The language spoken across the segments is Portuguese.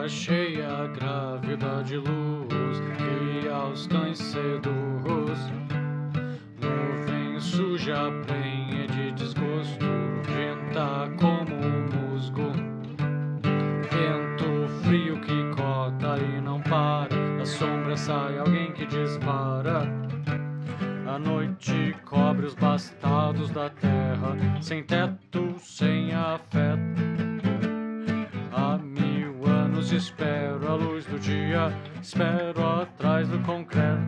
Lua cheia, grávida de luz, que aos cães seduz. Nuvem suja, prenhe de desgosto, venta como um musgo. Vento frio que cota e não para, da sombra sai alguém que dispara. A noite cobre os bastados da terra, sem teto, sem afeto. Há 1000 anos espero a luz do dia, espero atrás do concreto.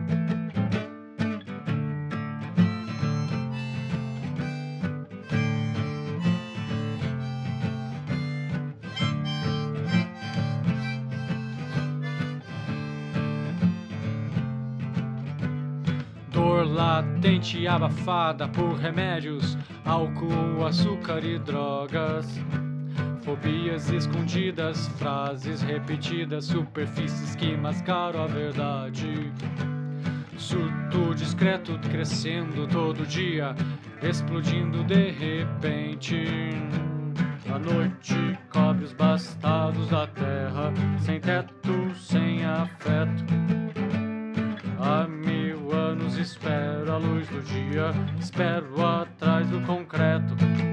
Dor latente abafada por remédios, álcool, açúcar e drogas. Fobias escondidas, frases repetidas, superfícies que mascaram a verdade. Surto discreto crescendo todo dia, explodindo de repente. A noite cobre os bastados da terra, sem teto, sem afeto. Há 1000 anos espero a luz do dia, espero atrás do concreto.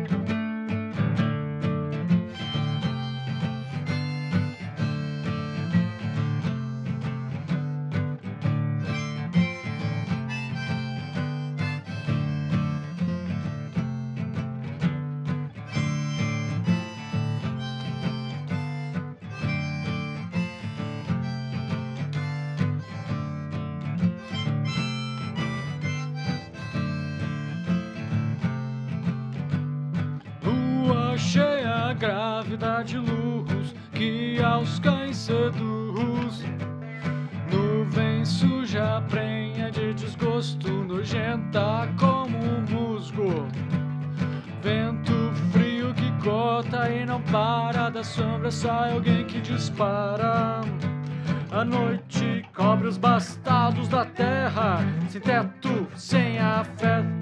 Lua cheia, grávida de luz, que aos cães seduz. Nuvem suja, prenha de desgosto, nojenta como um musgo. Vento frio que cota e não para, da sombra sai alguém que dispara. A noite cobre os bastados da terra, sem teto, sem afeto.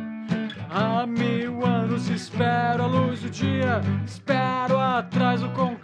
Há 1000 anos espero a luz do dia, espero atrás do concreto.